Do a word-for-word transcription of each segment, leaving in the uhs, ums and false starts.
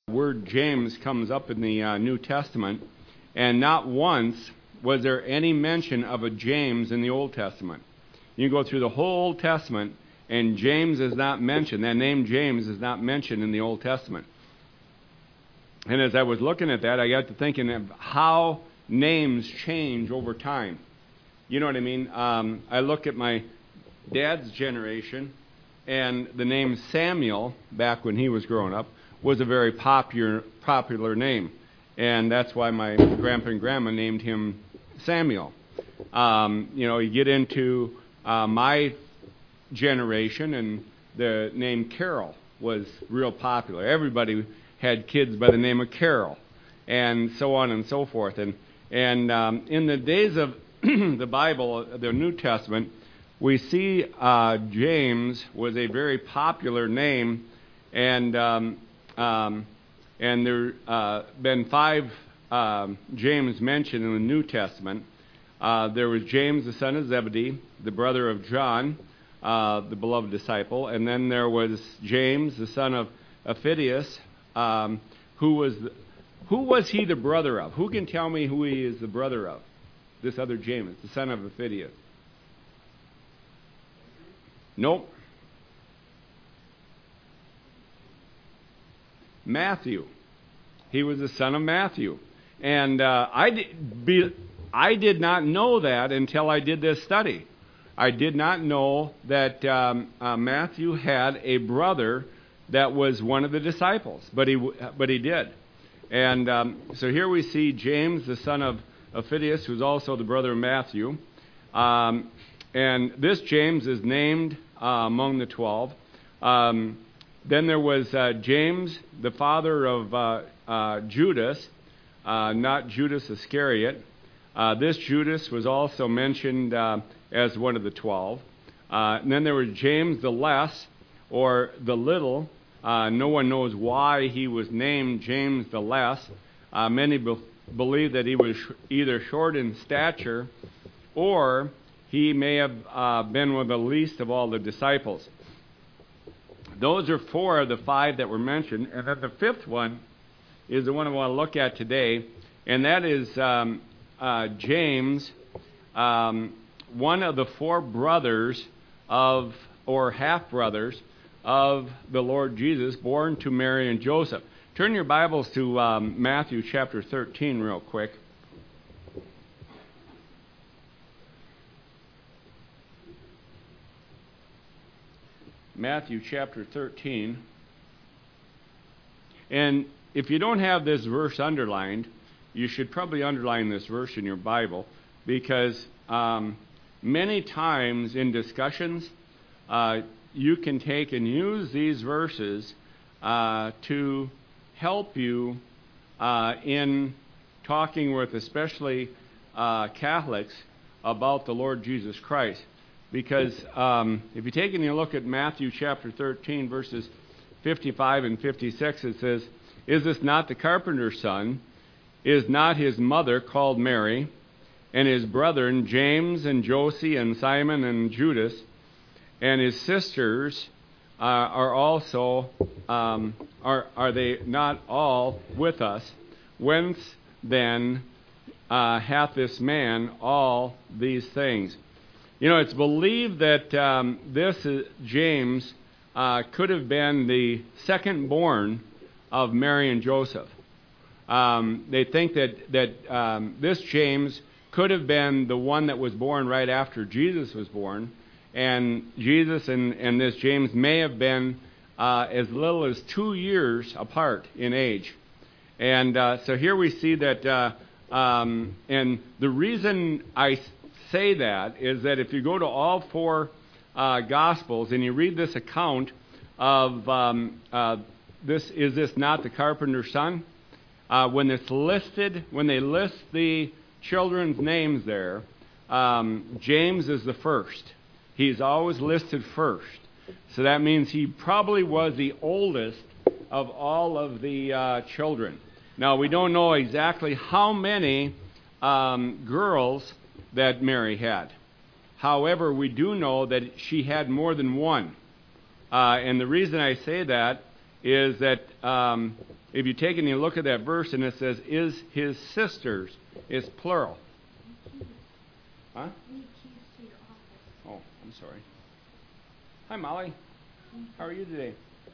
word James comes up in the uh, New Testament, and not once was there any mention of a James in the Old Testament. You go through the whole Old Testament, and James is not mentioned. That name James is not mentioned in the Old Testament. And as I was looking at that, I got to thinking of how names change over time. You know what I mean? Um, I look at my dad's generation, and the name Samuel, back when he was growing up, was a very popular popular name. And that's why my grandpa and grandma named him Samuel. Um, you know, you get into uh, my generation, and the name Carol was real popular. Everybody had kids by the name of Carol, and so on and so forth. And and um, in the days of the Bible, the New Testament, we see uh, James was a very popular name, and um, um, and there uh, been five um, James mentioned in the New Testament. Uh, there was James, the son of Zebedee, the brother of John, uh, the beloved disciple, and then there was James, the son of Aphidius, um, who was the, who was he the brother of? Who can tell me who he is the brother of? This other James, the son of Aphidius. Nope. Matthew. He was the son of Matthew. And uh, I, did, be, I did not know that until I did this study. I did not know that um, uh, Matthew had a brother that was one of the disciples, but he but he did. And um, so here we see James, the son of Aphidius, who's also the brother of Matthew. Um, and this James is named uh, among the twelve. Um, then there was uh, James, the father of uh, uh, Judas, uh, not Judas Iscariot. Uh, this Judas was also mentioned uh, as one of the twelve. Uh, and then there was James the Less, or the Little. Uh, no one knows why he was named James the Less. Uh, many be- believe that he was sh- either short in stature, or he may have uh, been one of the least of all the disciples. Those are four of the five that were mentioned. And then the fifth one is the one I want to look at today, and that is um, uh, James, um, one of the four brothers of, or half-brothers, of the Lord Jesus, born to Mary and Joseph. Turn your Bibles to um, Matthew chapter thirteen real quick. Matthew chapter thirteen. And if you don't have this verse underlined, you should probably underline this verse in your Bible, because um, many times in discussions, uh, you can take and use these verses uh, to help you uh, in talking with especially uh, Catholics about the Lord Jesus Christ. Because um, if you take and you look at Matthew chapter thirteen, verses fifty-five and fifty-six, it says, "Is this not the carpenter's son? Is not his mother called Mary, and his brethren James and Josie and Simon and Judas? And his sisters uh, are also, um, are, are they not all with us? Whence then uh, hath this man all these things?" You know, it's believed that um, this uh, James uh, could have been the second born of Mary and Joseph. Um, they think that, that um, this James could have been the one that was born right after Jesus was born. And Jesus and, and this James may have been uh, as little as two years apart in age. And uh, so here we see that, uh, um, and the reason I say that is that if you go to all four uh, Gospels and you read this account of um, uh, this, is this not the carpenter's son? Uh, when it's listed, when they list the children's names there, um, James is the first. He's always listed first. So that means he probably was the oldest of all of the uh, children. Now, we don't know exactly how many um, girls that Mary had. However, we do know that she had more than one. Uh, and the reason I say that is that um, if you take and you look at that verse and it says, is his sisters, it's plural. Huh? Oh, I'm sorry. Hi, Molly. How are you today?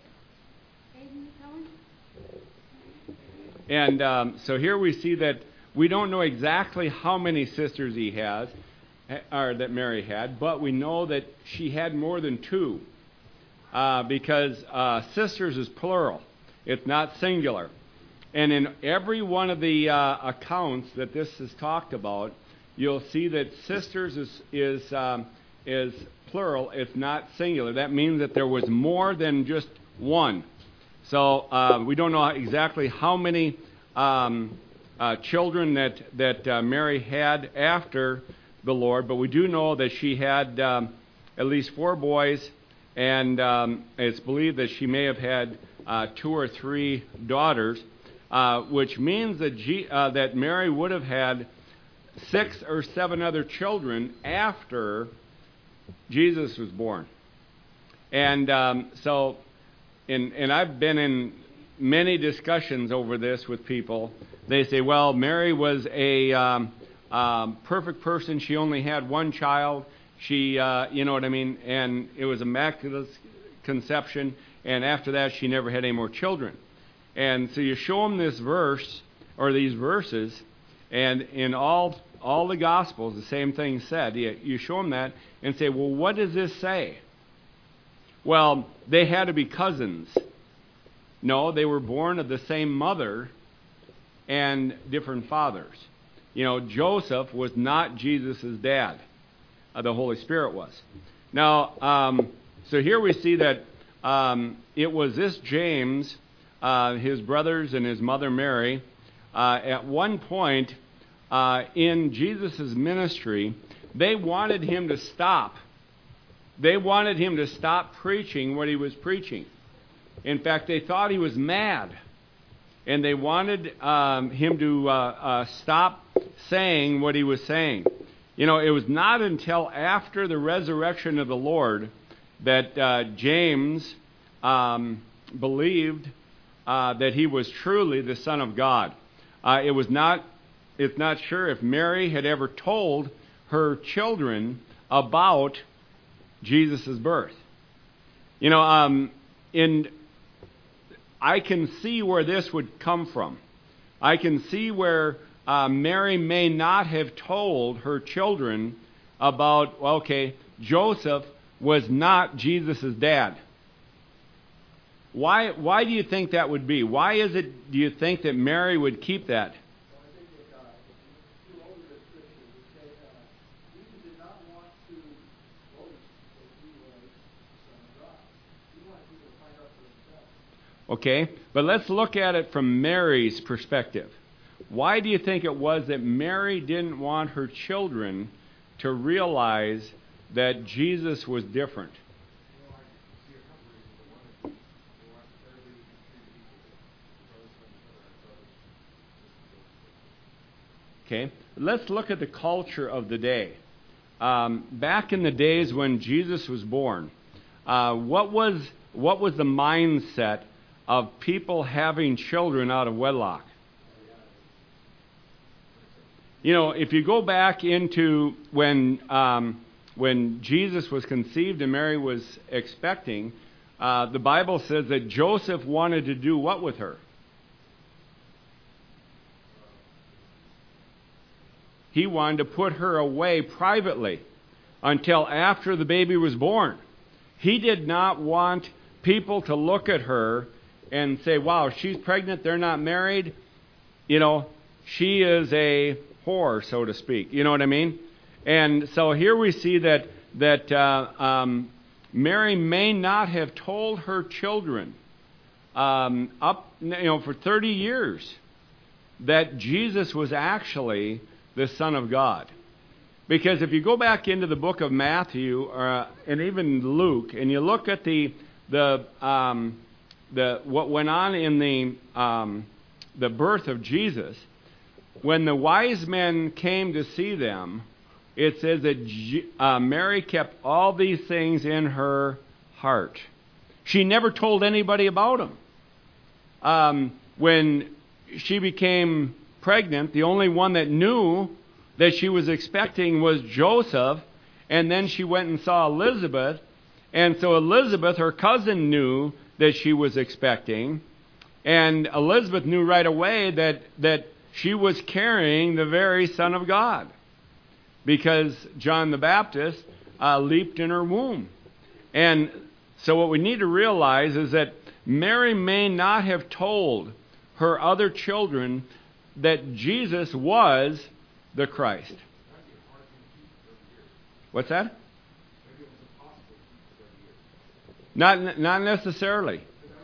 And um, so here we see that we don't know exactly how many sisters he has, or that Mary had, but we know that she had more than two, uh, because uh, sisters is plural. It's not singular. And in every one of the uh, accounts that this is talked about, you'll see that sisters is is um, is plural. It's not singular. That means that there was more than just one. So uh, we don't know exactly how many um, uh, children that that uh, Mary had after the Lord, but we do know that she had um, at least four boys, and um, it's believed that she may have had uh, two or three daughters, uh, which means that G- uh, that Mary would have had six or seven other children after Jesus was born. And um, so, in, and I've been in many discussions over this with people. They say, well, Mary was a um, um, perfect person. She only had one child. She, uh, you know what I mean? And it was immaculate conception. And after that, she never had any more children. And so you show them this verse, or these verses, and in all all the Gospels, the same thing said. You, you show them that and say, well, what does this say? Well, they had to be cousins. No, they were born of the same mother and different fathers. You know, Joseph was not Jesus' dad. Uh, the Holy Spirit was. Now, um, so here we see that um, it was this James, uh, his brothers and his mother Mary, uh, at one point uh, in Jesus' ministry, they wanted him to stop. They wanted him to stop preaching what he was preaching. In fact, they thought he was mad. And they wanted um, him to uh, uh, stop saying what he was saying. You know, it was not until after the resurrection of the Lord that uh, James um, believed uh, that he was truly the Son of God. Uh, it was not, it's not sure if Mary had ever told her children about Jesus' birth. You know, um, in I can see where this would come from. I can see where uh, Mary may not have told her children about, well, okay, Joseph was not Jesus' dad. Why, why do you think that would be? Why is it, do you think, that Mary would keep that? Okay, but let's look at it from Mary's perspective. Why do you think it was that Mary didn't want her children to realize that Jesus was different? Okay, let's look at the culture of the day. Um, back in the days when Jesus was born, uh, what was what was the mindset of people having children out of wedlock? You know, if you go back into when um, when Jesus was conceived and Mary was expecting, uh, the Bible says that Joseph wanted to do what with her? He wanted to put her away privately until after the baby was born. He did not want people to look at her and say, wow, she's pregnant, they're not married. You know, she is a whore, so to speak. You know what I mean? And so here we see that that uh, um, Mary may not have told her children um, up, you know, for thirty years that Jesus was actually the Son of God. Because if you go back into the book of Matthew uh, and even Luke, and you look at the the um, the what went on in the um, the birth of Jesus, when the wise men came to see them, it says that G- uh, Mary kept all these things in her heart. She never told anybody about them. Um, when she became pregnant, the only one that knew that she was expecting was Joseph, and then she went and saw Elizabeth, and so Elizabeth, her cousin, knew that she was expecting, and Elizabeth knew right away that, that she was carrying the very Son of God, because John the Baptist uh, leaped in her womb. And so what we need to realize is that Mary may not have told her other children that Jesus was the Christ. What's that? Not not necessarily.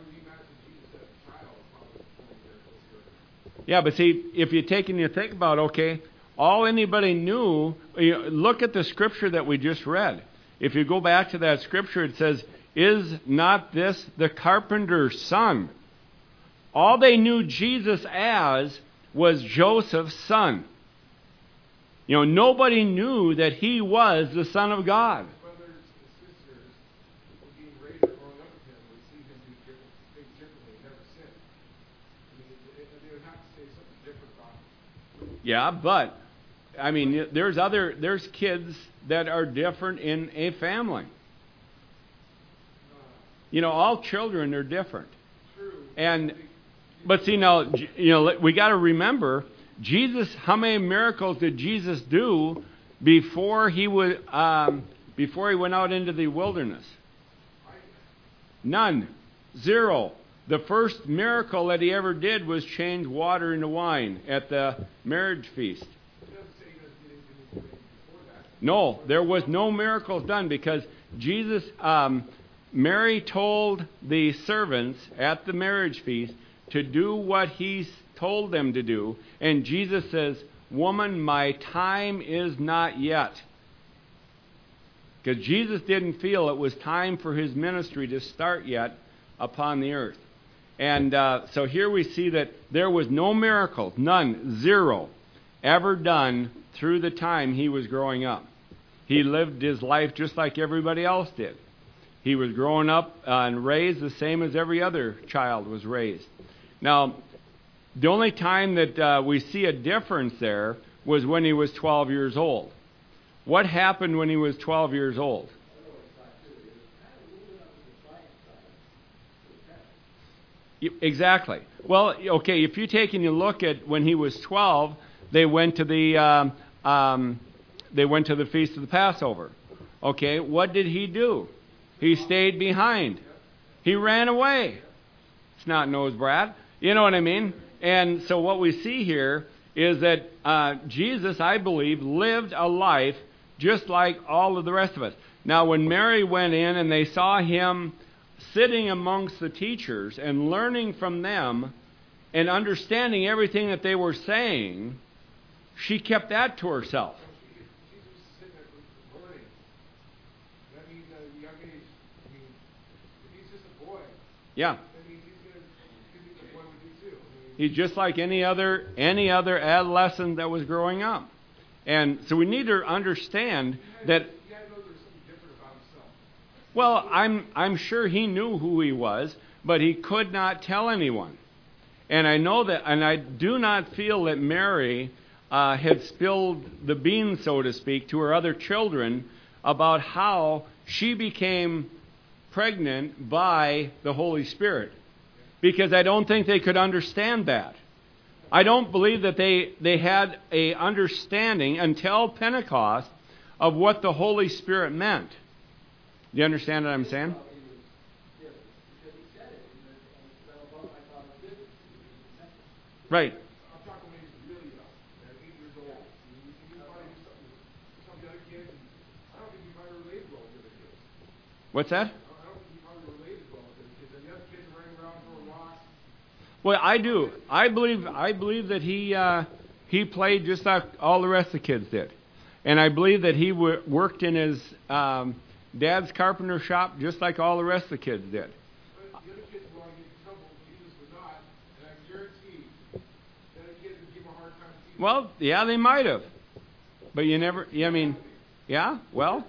Yeah, but see, if you take and you think about, okay, all anybody knew, you know, look at the scripture that we just read. If you go back to that scripture, it says, "Is not this the carpenter's son?" All they knew Jesus as was Joseph's son. You know, nobody knew that he was the Son of God. Brothers and sisters were being raised growing up with him would see him do different things differently, never sin. I mean, they, they would have to say something different about him. Yeah, but I mean, there's other there's kids that are different in a family. You know, all children are different. True. And but see now, you know, we got to remember, Jesus. How many miracles did Jesus do before he would um, before he went out into the wilderness? None, zero. The first miracle that he ever did was change water into wine at the marriage feast. No, there was no miracles done because Jesus, um, Mary told the servants at the marriage feast to do what he told them to do. And Jesus says, "Woman, my time is not yet." Because Jesus didn't feel it was time for his ministry to start yet upon the earth. And uh, so here we see that there was no miracle, none, zero, ever done through the time he was growing up. He lived his life just like everybody else did. He was growing up uh, and raised the same as every other child was raised. Now, the only time that uh, we see a difference there was when he was twelve years old. What happened when he was twelve years old? Exactly. Well, okay, if you take and you look at when he was twelve, they went to the um, um, they went to the feast of the Passover. Okay, what did he do? He stayed behind. He ran away. It's not nose brat. You know what I mean? And so what we see here is that uh, Jesus, I believe, lived a life just like all of the rest of us. Now, when Mary went in and they saw him sitting amongst the teachers and learning from them and understanding everything that they were saying, she kept that to herself. Yeah. He's just like any other any other adolescent that was growing up. And so we need to understand that. Well, I'm I'm sure he knew who he was, but he could not tell anyone. And I know that, and I do not feel that Mary uh, had spilled the beans, so to speak, to her other children about how she became pregnant by the Holy Spirit. Because I don't think they could understand that. I don't believe that they, they had a understanding until Pentecost of what the Holy Spirit meant. Do you understand what I'm saying? Right. What's that? Well, I do. I believe. I believe that he uh, he played just like all the rest of the kids did, and I believe that he w- worked in his um, dad's carpenter shop just like all the rest of the kids did. But the other kids were all getting in trouble. Jesus was not, and I guarantee that the kids would give him a hard time. Well, yeah, they might have, but you never. I mean, yeah. Well,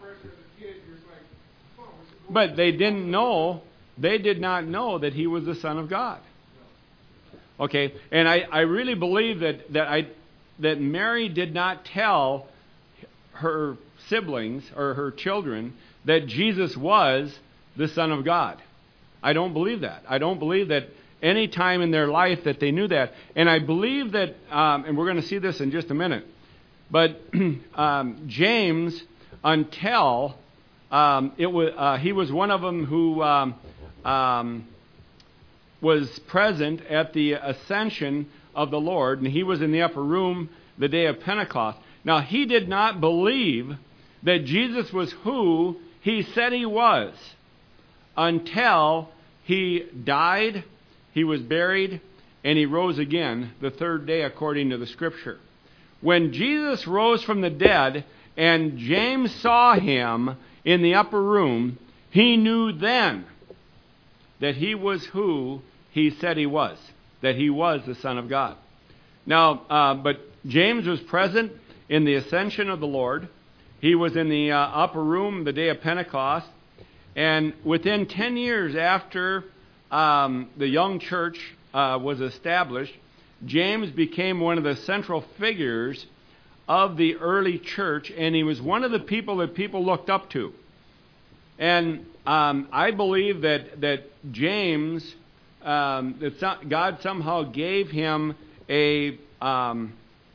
but they didn't know. They did not know that he was the Son of God. Okay, and I, I really believe that, that I that Mary did not tell her siblings or her children that Jesus was the Son of God. I don't believe that. I don't believe that any time in their life that they knew that. And I believe that, um, and we're going to see this in just a minute, but um, James, until um, it was, uh, he was one of them who um, um, was present at the ascension of the Lord, and he was in the upper room the day of Pentecost. Now, he did not believe that Jesus was who he said he was until he died, he was buried, and he rose again the third day according to the Scripture. When Jesus rose from the dead and James saw him in the upper room, he knew then that he was who he said he was, that he was the Son of God. Now, uh, but James was present in the ascension of the Lord. He was in the uh, upper room the day of Pentecost. And within ten years after um, the young church uh, was established, James became one of the central figures of the early church, and he was one of the people that people looked up to. And um, I believe that, that James, um, that some, God somehow gave him a um,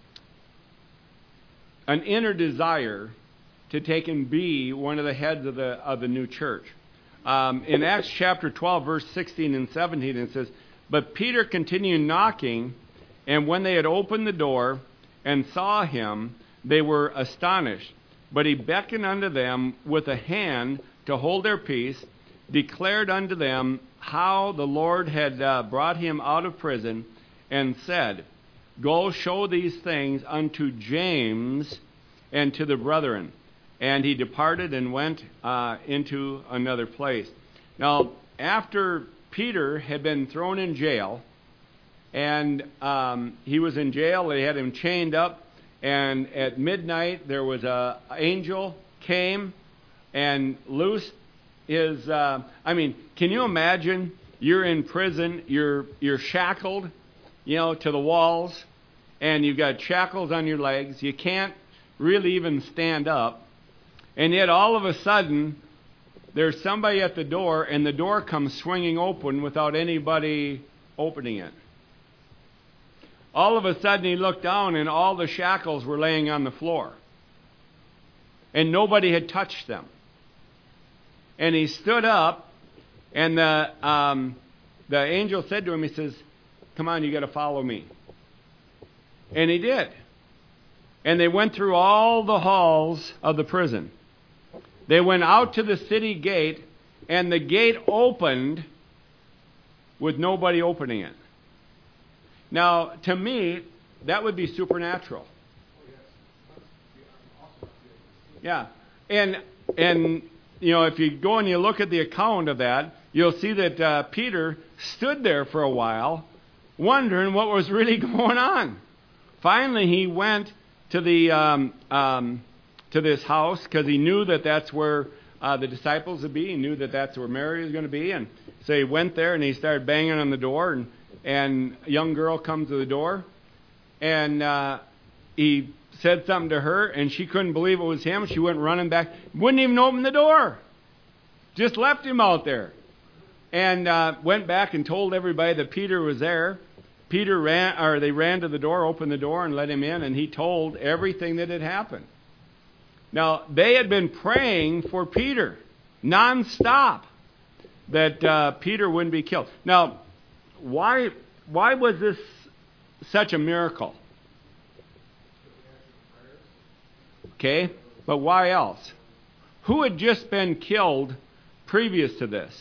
an inner desire to take and be one of the heads of the of the new church. Um, in Acts chapter twelve, verse sixteen and seventeen, it says, "But Peter continued knocking, and when they had opened the door and saw him, they were astonished. But he beckoned unto them with a hand to hold their peace, declared unto them how the Lord had uh, brought him out of prison, and said, Go show these things unto James and to the brethren. And he departed and went uh, into another place." Now, after Peter had been thrown in jail, and um, he was in jail, they had him chained up, and at midnight there was an angel came and loosed his, uh, I mean, can you imagine you're in prison, you're you're shackled, you know, to the walls, and you've got shackles on your legs, you can't really even stand up, and yet all of a sudden there's somebody at the door, and the door comes swinging open without anybody opening it. All of a sudden he looked down, and all the shackles were laying on the floor, and nobody had touched them. And he stood up, and the um, the angel said to him, he says, "Come on, you got to follow me." And he did. And they went through all the halls of the prison. They went out to the city gate, and the gate opened with nobody opening it. Now, to me, that would be supernatural. Yeah. And, and you know, if you go and you look at the account of that, you'll see that uh, Peter stood there for a while, wondering what was really going on. Finally, he went to the um, um, to this house because he knew that that's where uh, the disciples would be. He knew that that's where Mary was going to be, and so he went there and he started banging on the door. And and a young girl comes to the door, and uh, he said something to her, and she couldn't believe it was him. She went running back, wouldn't even open the door, just left him out there, and uh, went back and told everybody that Peter was there. Peter ran, or they ran to the door, opened the door, and let him in, and he told everything that had happened. Now, they had been praying for Peter nonstop that uh, Peter wouldn't be killed. Now, why why was this such a miracle? Okay, but why else? Who had just been killed previous to this?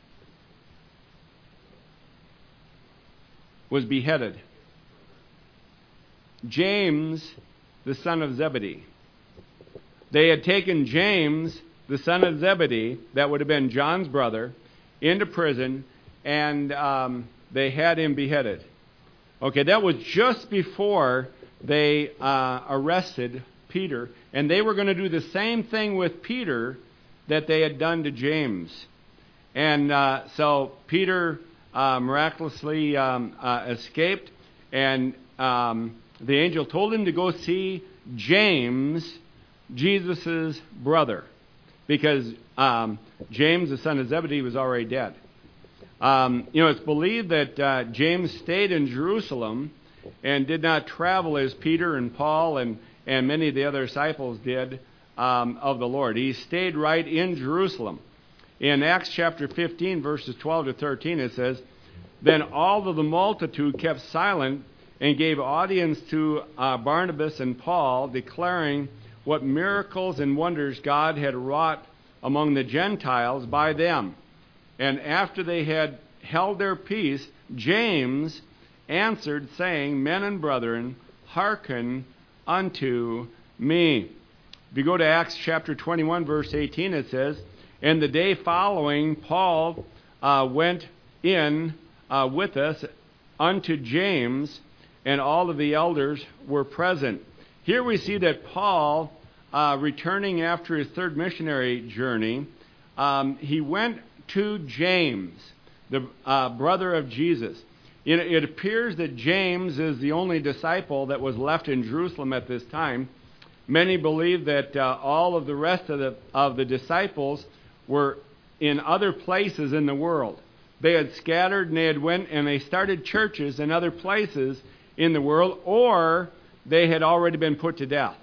Was beheaded. James, the son of Zebedee. They had taken James, the son of Zebedee, that would have been John's brother, into prison, and um, they had him beheaded. Okay, that was just before they uh, arrested Peter, and they were going to do the same thing with Peter that they had done to James. And uh, so Peter uh, miraculously um, uh, escaped, and um, the angel told him to go see James, Jesus' brother, because um, James, the son of Zebedee, was already dead. Um, you know, it's believed that uh, James stayed in Jerusalem and did not travel as Peter and Paul and, and many of the other disciples did um, of the Lord. He stayed right in Jerusalem. In Acts chapter fifteen, verses twelve to thirteen, it says, "Then all of the multitude kept silent and gave audience to uh, Barnabas and Paul, declaring what miracles and wonders God had wrought among the Gentiles by them. And after they had held their peace, James answered, saying, Men and brethren, hearken unto me." If you go to Acts chapter twenty-one, verse eighteen, it says, "And the day following, Paul uh, went in uh, with us unto James, and all of the elders were present." Here we see that Paul, uh, returning after his third missionary journey, um, he went to James, the uh, brother of Jesus. It, it appears that James is the only disciple that was left in Jerusalem at this time. Many believe that uh, all of the rest of the of the disciples were in other places in the world. They had scattered and they had went and they started churches in other places in the world, or they had already been put to death.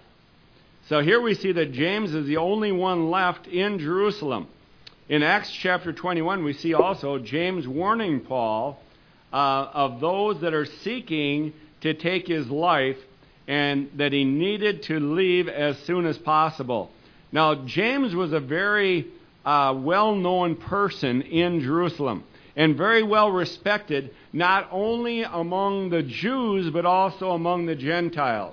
So here we see that James is the only one left in Jerusalem. In Acts chapter twenty-one, we see also James warning Paul uh, of those that are seeking to take his life, and that he needed to leave as soon as possible. Now, James was a very uh, well-known person in Jerusalem, and very well respected, not only among the Jews, but also among the Gentiles.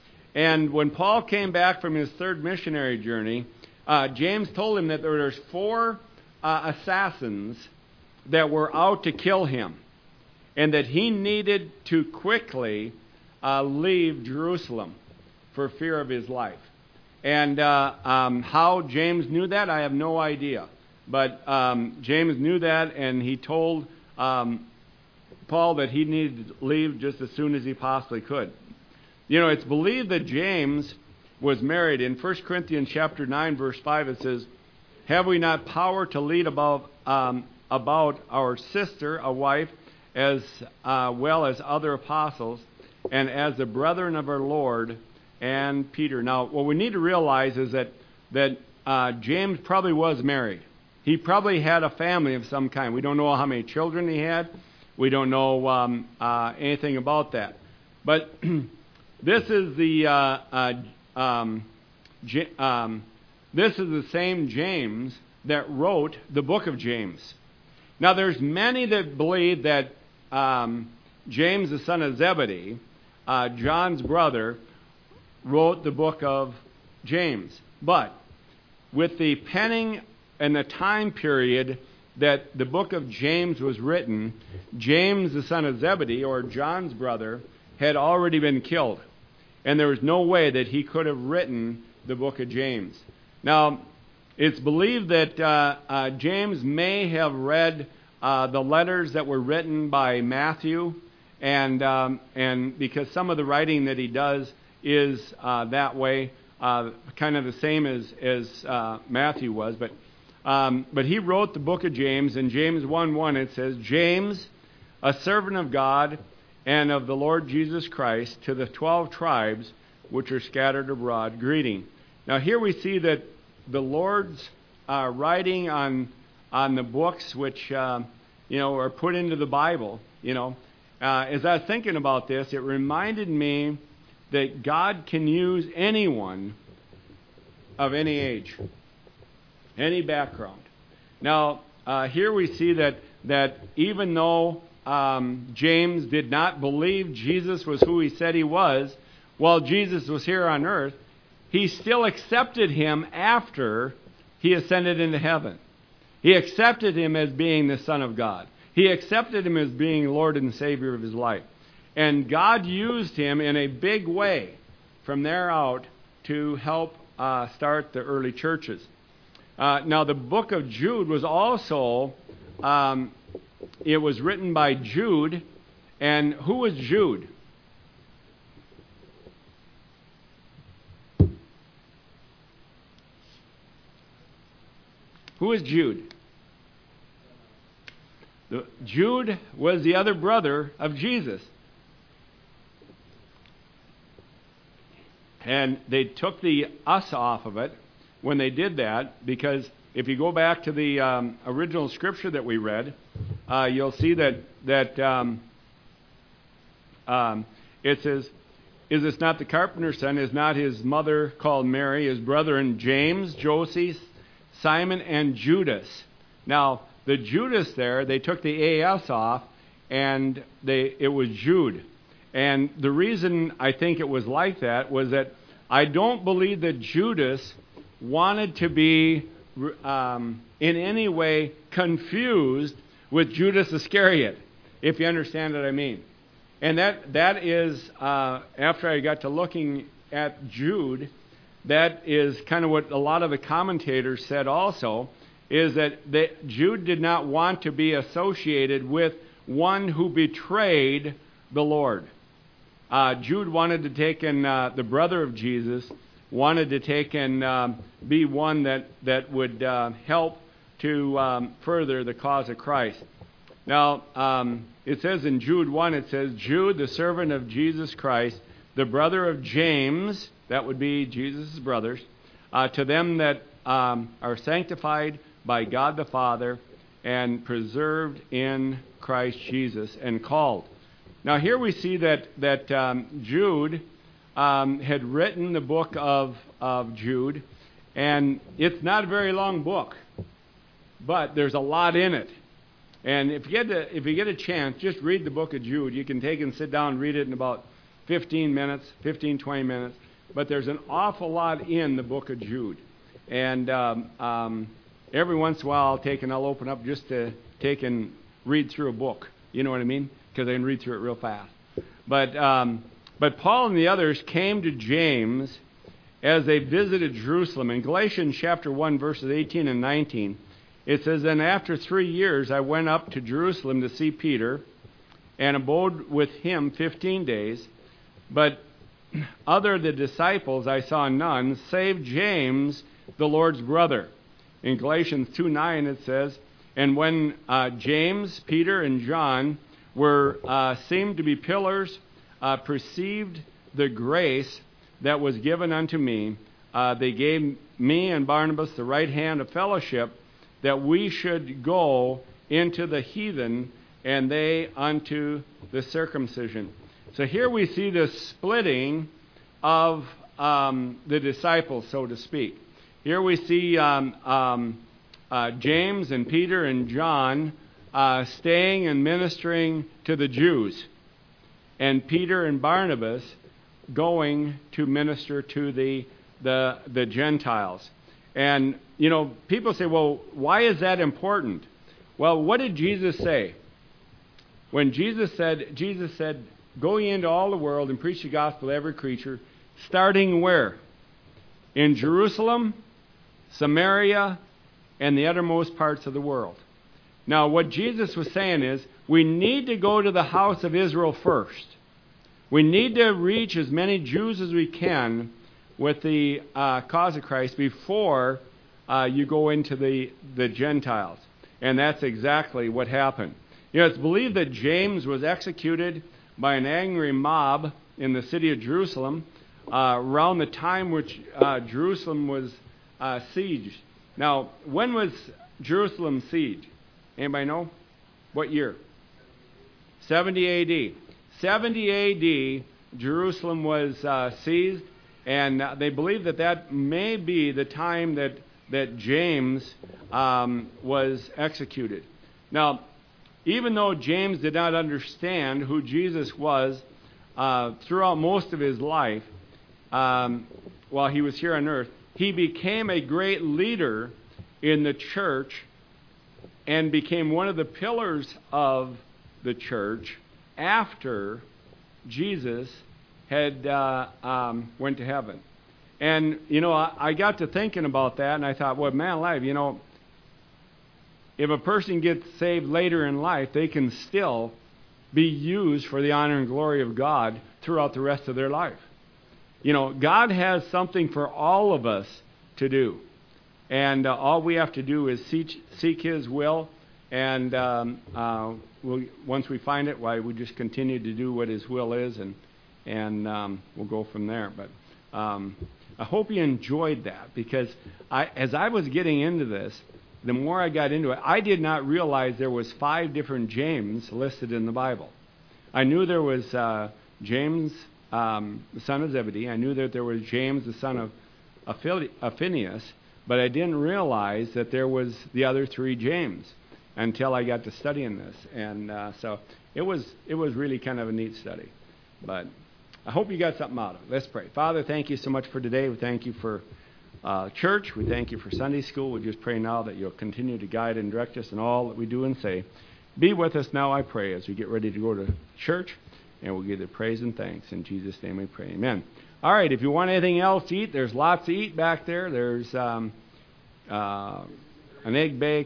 And when Paul came back from his third missionary journey, uh, James told him that there were four uh, assassins that were out to kill him, and that he needed to quickly uh, leave Jerusalem for fear of his life. And uh, um, how James knew that, I have no idea. But um, James knew that, and he told um, Paul that he needed to leave just as soon as he possibly could. You know, it's believed that James was married. In First Corinthians chapter nine, verse five, it says, "Have we not power to lead about, um, about our sister, a wife, as uh, well as other apostles, and as the brethren of our Lord and Peter?" Now, what we need to realize is that, that uh, James probably was married. He probably had a family of some kind. We don't know how many children he had. We don't know um, uh, anything about that. But this is the uh, uh, um, J- um, this is the same James that wrote the book of James. Now, there's many that believe that um, James, the son of Zebedee, uh, John's brother, wrote the book of James. But with the penning and the time period that the book of James was written, James, the son of Zebedee, or John's brother, had already been killed. And there was no way that he could have written the book of James. Now, it's believed that uh, uh, James may have read uh, the letters that were written by Matthew, and um, and because some of the writing that he does is uh, that way, uh, kind of the same as as uh, Matthew was, but um, but he wrote the book of James. In James one one, it says, "James, a servant of God and of the Lord Jesus Christ, to the twelve tribes which are scattered abroad, greeting." Now here we see that the Lord's uh, writing on on the books which uh, you know are put into the Bible. You know, uh, as I was thinking about this, it reminded me that God can use anyone of any age, any background. Now uh, here we see that that even though um, James did not believe Jesus was who he said he was, while Jesus was here on earth, he still accepted him after he ascended into heaven. He accepted him as being the Son of God. He accepted him as being Lord and Savior of his life. And God used him in a big way from there out to help uh, start the early churches. Uh, now, the book of Jude was also um, it was written by Jude. And who was Jude? Who is Jude? The, Jude was the other brother of Jesus. And they took the us off of it when they did that, because if you go back to the um, original scripture that we read, uh, you'll see that that um, um, it says, "Is this not the carpenter's son? Is not his mother called Mary? His brethren James, Joseph, Simon, and Judas?" Now, the Judas there, they took the A S off, and they it was Jude. And the reason I think it was like that was that I don't believe that Judas wanted to be um, in any way confused with Judas Iscariot, if you understand what I mean. And that that is, uh, after I got to looking at Jude, that is kind of what a lot of the commentators said also, is that they, Jude did not want to be associated with one who betrayed the Lord. Uh, Jude wanted to take in, uh, the brother of Jesus, wanted to take and um, be one that, that would uh, help to um, further the cause of Christ. Now, um, it says in Jude one, it says, "Jude, the servant of Jesus Christ, the brother of James," that would be Jesus' brothers, uh, "to them that um, are sanctified by God the Father and preserved in Christ Jesus and called." Now here we see that that um, Jude um, had written the book of, of Jude, and it's not a very long book, but there's a lot in it. And if you get to, if you get a chance, just read the book of Jude. You can take and sit down and read it in about fifteen minutes, fifteen, twenty minutes. But there's an awful lot in the book of Jude. And um, um, every once in a while I'll take and I'll open up just to take and read through a book. You know what I mean? Because I can read through it real fast. But um, but Paul and the others came to James as they visited Jerusalem. In Galatians chapter one, verses eighteen and nineteen, it says, "And after three years I went up to Jerusalem to see Peter, and abode with him fifteen days. But other the disciples I saw none, save James, the Lord's brother." In Galatians two nine it says, "And when uh, James, Peter, and John were uh, seemed to be pillars, uh, perceived the grace that was given unto me, uh, they gave me and Barnabas the right hand of fellowship, that we should go into the heathen, and they unto the circumcision." So here we see the splitting of um, the disciples, so to speak. Here we see um, um, uh, James and Peter and John uh, staying and ministering to the Jews, and Peter and Barnabas going to minister to the the, the Gentiles. And, you know, people say, well, why is that important? Well, what did Jesus say? When Jesus said, Jesus said, "Go ye into all the world and preach the gospel to every creature," starting where? In Jerusalem, Samaria, and the uttermost parts of the world. Now, what Jesus was saying is, we need to go to the house of Israel first. We need to reach as many Jews as we can with the uh, cause of Christ before uh, you go into the, the Gentiles. And that's exactly what happened. You know, it's believed that James was executed by an angry mob in the city of Jerusalem uh, around the time which uh, Jerusalem was uh, sieged. Now, when was Jerusalem sieged? Anybody know? What year? seventy A D seventy A D, Jerusalem was uh, seized, and uh, they believe that that may be the time that, that James um, was executed. Now, even though James did not understand who Jesus was uh, throughout most of his life, um, while he was here on earth, he became a great leader in the church and became one of the pillars of the church after Jesus had uh, um, went to heaven. And, you know, I, I got to thinking about that, and I thought, well, man alive, you know, if a person gets saved later in life, they can still be used for the honor and glory of God throughout the rest of their life. You know, God has something for all of us to do. And uh, all we have to do is seek, seek His will. And um, uh, we'll, once we find it, why we just continue to do what His will is, and and um, we'll go from there. But um, I hope you enjoyed that, because I, as I was getting into this, the more I got into it, I did not realize there was five different James listed in the Bible. I knew there was uh, James, um, the son of Zebedee. I knew that there was James, the son of Phineas, but I didn't realize that there was the other three James until I got to studying this. And uh, so it was it was really kind of a neat study. But I hope you got something out of it. Let's pray. Father, thank you so much for today. We thank you for uh, church. We thank you for Sunday school. We just pray now that you'll continue to guide and direct us in all that we do and say. Be with us now, I pray, as we get ready to go to church. And we'll give you praise and thanks. In Jesus' name we pray. Amen. All right, if you want anything else to eat, there's lots to eat back there. There's um, uh, an egg bake.